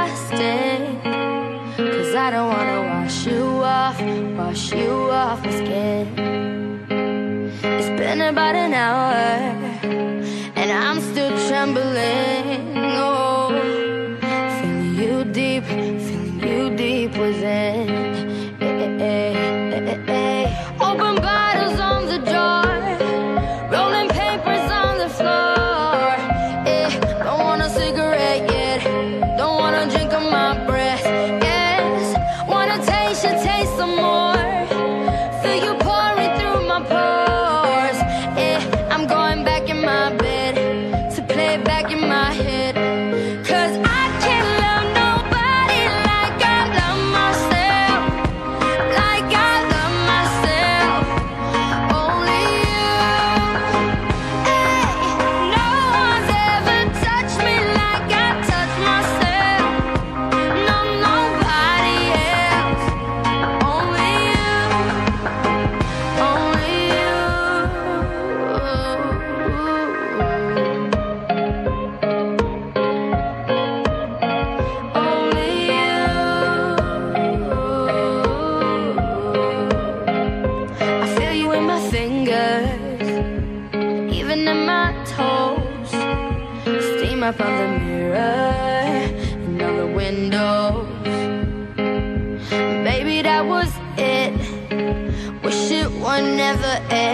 plastic, 'cause I don't wanna wash you off my skin. It's been about an hour and I'm still trembling. Oh, feeling you deep within. Open bottles on the door, rolling papers on the floor. Don't want a cigarette yet, don't wanna drink on my breath. Yes, wanna taste you, taste some more. Feel you pouring through my pores. I'm going back in my bed to play back in my head. 'Cause I can't love nobody like I love myself, like I love myself. Only you. Hey, no one's ever touched me like I touch myself. No, nobody else. Only you. Only you. Only you. I feel you in my fingers, even in my toes. Steam up on the mirror and on the windows. Baby, that was it. Wish it would never end.